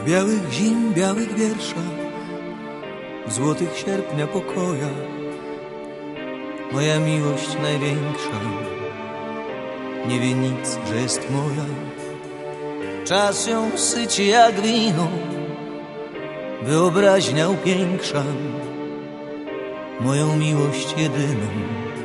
białych zim, białych wierszach, w złotych sierpnia pokoja, moja miłość największa nie wie nic, że jest moja. Czas ją syci jak wino, wyobraźnia upiększa moją miłość jedyną.